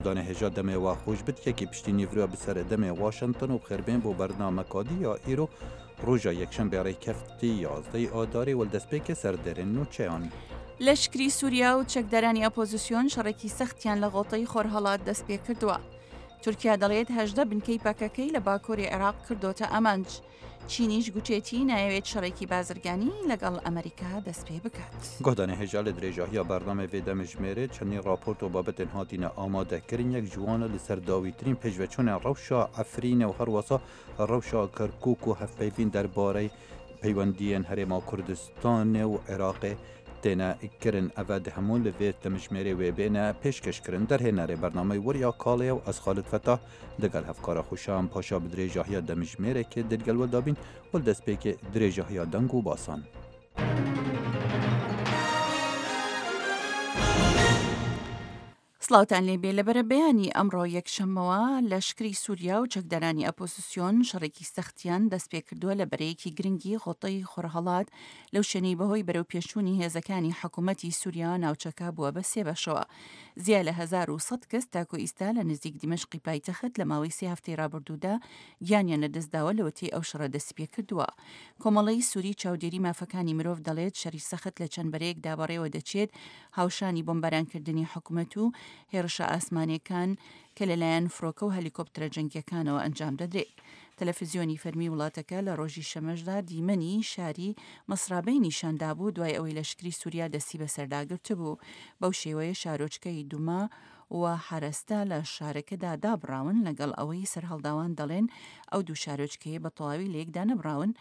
دانه هجا دمه و خوش بد که پشتی نیورو بسر دمه واشنطن و خربین بو برنامه کادی یا ایرو روژا یکشنبه ری کفتی 11 آداری والدسپیک سردرین و چیان. لشکری سووریا و چەکدەرانی ئۆپۆزیسیۆن شەڕێکی سەختیان لە غۆڵتەی خۆرهەڵات دەست پێ کردووە. تورکیا دەڵێت 18 بنکەی پەکەکەی لە باکووری عێراق کردۆتە ئەمەنج. چینیش گوتێتی نایەوێت شەڕێکی بازرگانی لەگەڵ ئەمریکا دەست پێ بکات. گۆدانە هێژا لە درێژاهیا بەرنامە وێ دەمەژمێرێ چەندی راپۆرت و بابەتن هاتینە ئامادەکردن یەک جوانە لەسەر داویترین پێشڤەچوونە ڕەوشا ئەفرینە و هەروەسا ڕەوشا کەرکووک و هەفپەیڤین دەربارەی پەیوەندیان هەرێما کوردستانê و عێراقê têne kirin ev di hemû li vê demijmêrê wê bêne pêşkeşkirin derhênerê bernameyê weriya Kalê û ez Xalid Fetah digel hevkara xweşan paşa bi dirêjahiya demijmêrekê dilgel we dabîn û li destpêkê dirêjahiya deng û basan. سڵاوتان لێبێ لەبەرە بەیانی ئەمڕۆ یەکشەممەوە لەشکری سووریا و چەکدەرانی ئەپۆزیسیۆن شەڕێکی سەختیان دەست پێ کردووە لە بەرەیەکی گرنگی خۆڵتەی خۆرهەڵات لەو شوێنەی بەهۆی بەرەو پێشوونی هێزەکانی حکوومەتی سووریا ناوچەکە بووە بە سێ بەشەوە. زیاد لە 1100 کەس تاکۆ ئیستا لە نزیک دیمەشقی پایتەخت لە ماوەی سێ هەفتەی ڕابردوودا گیانیان لەدەستداوە لەوەتی ئەو شەڕە دەست پێ کردووە. کۆمەڵەی سووری چاودێری مافەکانی مرۆڤ دەڵێت شەڕی سەخت لە چەند بەرەیەکدا بەڕێوە دەچێت هاوشانی بۆمبارانکردنی حکوومەت و هێرشە ئاسمانیەکان کە لەلایەن فڕۆکە و هەلیکۆپترە جەنگیەکانەوە ئەنجام دەدرێت. تەلەڤیزیۆنی فەرمی وڵاتەکە لە ڕۆژی شەمەشدا دیمەنی شاری مەسرابەی نیشاندا بوو دوای ئەوەی لەشکری سووریا دەستی بەسەرداگرت بوو. بەو شێوەیە شارۆچکەی دوما و حرەستا لە شارەکەدا دابڕاون لەگەڵ ئەوەی سەرهەڵداوان دەڵێن ئەو دوو شارۆچکەیە بە تەواوی لەیەکدا نەبراون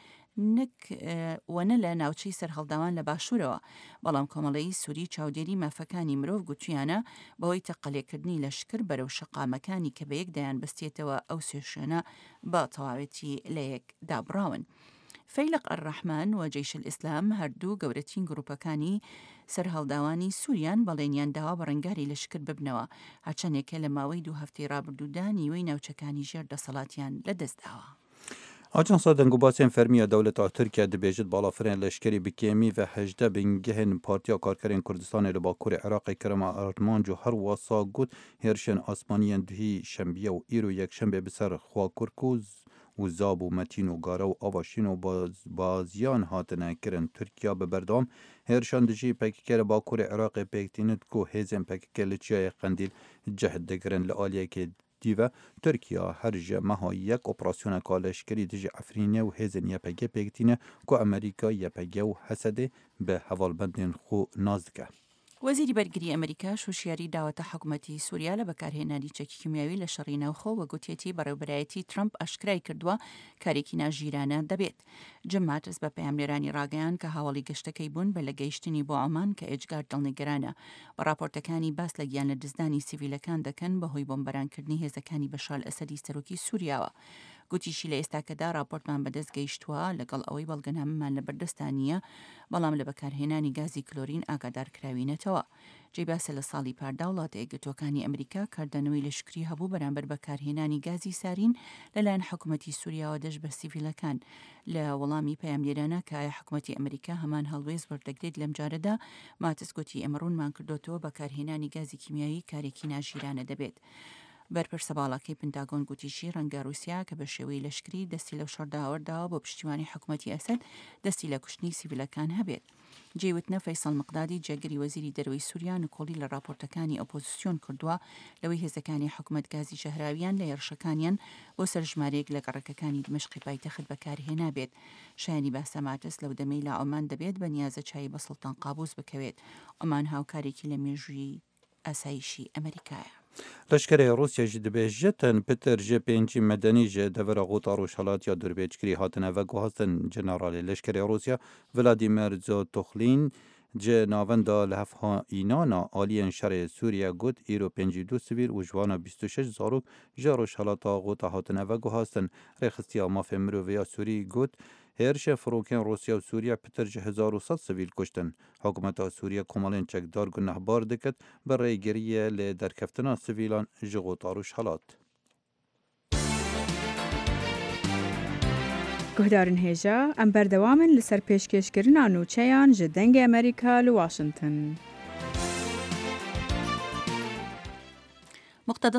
وەنە لە ناوچەی سەرهەڵداوان لە باشوورەوە. بەڵام کۆمەڵەی سووری چاودێری مافەکانی مرۆڤ گوتویانە بەهۆی تەقەلێکردنی لەشکر بەرەو شەقامەکانی کە بەیەکدایان بەستێتەوە ئەو سێشێنە بە تەواوەتی لە یەک دابڕاون. فەیلق ئەرڕەحمان و جەیش الئیسلام هەردوو گەورەترین گروپەکانی سەرهەڵداوانی سووریان بەڵێنیان داوا بە ڕەنگاری لەشکر ببنەوە هەرچەندێکە لە ماوەی 2 هەفتەی ڕابردوودا نیوەی ناوچەکانی ژێر دەسەڵاتیان لەدەستداوە. Ajansa dengubasên fermiya dewleta Tirkiye dibêjit balafirên leşkerî bi kêmî ve 18 bingehên Partiya Karkerên Kurdistanê li Bakurê Iraqê kirema armanc û her wasa got hêrişên asmaniyên duhî şembiye û îro yekşembe bi ser Xwakurk û Zab û Metîn û Gara û Avaşîn û baziyan hatine kirin. Tirkiya bi berdewam hêrişan dijî PKK li Bakurê Iraqê pêktînit ku hêzên PKK li Çiyayê Qendîl cehd digirin li aliyekê دیوه ترکیه هر جمعه یک اپراسیون کالشکری دیج افرینه و هزن یپگه پگتینه که امریکا یپگه و حسده به حوالبندین خو نازدکه. وەزیری بەرگری ئەمریکا شوشیاری داوەتە حکوومەتی سووریا لە بەکارهێنانی چەکی کیمیاوی لە شەڕی ناوخۆ و گوتێتی بەڕێوەبەرایەتی ترامپ ئەشکرای کردووە کارێکی ناژیرانە دەبێت. جیم ماترس بە پەیامنێرانی ڕاگەیان کە هاوڵی گەشتەکەی بوون بە لە گەیشتنی بۆ ئەمان کە ئێجگار دڵنیگەرانە. بە راپۆرتەکانی باس لە گیان لە دزدانی سیڤیلەکان دەکەن بەهۆی بۆمبەرانکردنی هێزەکانی بەشار ئەسەدی سەرۆکی سووریاوە. گوتیشی لە ئێستاکەدا راپۆرتمان بەدەست گەیشتووە لەگەڵ ئەوەی بەڵگەنامەمان لە بەردەستانیە بەڵام لە بەکارهێنانی گازی کلۆرین ئاگادارکراوینەتەوە. جێباسە لە ساڵی پاردا وڵاتە یەکگرتوەکانی ئەمریکا کاردانەوەی لەشکری هەبوو بەرامبەر بەکارهێنانی گازی سارین لەلایەن حکوومەتی سووریاوە دەست بە سیڤیلەکان. لە وەڵامی پەیامنێرانە کە حکوومەتی ئەمریکا هەمان هەڵوێز وەردەگرێت لەم جارەدا ماتس گوتی ئەمەڕوونمان کردوتەوە بەکارهێنانی گازی کیمیایی کارێکی ناژیرانە دەبێت. بەرپرسە باڵاکەی پنتاگۆن گوتیشی ڕەنگە رووسیا کە بە شێوەی لەشکری دەستی لەو شەڕداوەرداوە بۆ پشتیوانی حکوومەتی ئەسەد دەستی لە کوشتنی سیڤیلەکان هەبێت. جێوتنە فەیسەڵ مقدادی جێگری وەزیری دەرەوەی سووریا نکۆڵی لە راپۆرتەکانی ئۆپۆزیسیۆن کردووە لەوەی هێزەکانی حکوومەت گازی شەهراویان لە هێرشەکانیان بۆ سەرژمارەیەک لە گەڕەکەکانی دمەشقی پایتەخت بەکارهێنا بێت. شایانی باسە ماترس لەو دەمەی لە عۆمان دەبێت بە نیازە چای بە سڵتان قابوس بکەوێت. ئۆمان هاوکارێکی لە مێژووی ئاسایشی ئەمریکایە. لشکری روسیا جی دبیجتن پتر جی پنجی مدنی جی دور غوطا روشالات یا دربیجکری هاتنه و گوهستن جنرالی لشکری روسیا ولادیمیر زوتوخلین جی ناوندا لحف ها اینانا آلین شر سوریا گود ایرو 52 سویر و جوانا 26 زاروک جی روشالاتا غوطا هاتنه و گوهستن ریخستی آماف مروویا سوری گود هرش فروکن روسیا و سوریه پتر جه 1100 سویل کشتن. حکومت سوریه کمالین چکدار گناه بار دکت برای گریه ل درکفتنا سویلان جغوتاروش حالات. گهدارن هێژا ئەم بەردەوامن لەسەر پێشکەشکردنا نووچەیان ji dengê Amerîka li Washington. مقتدى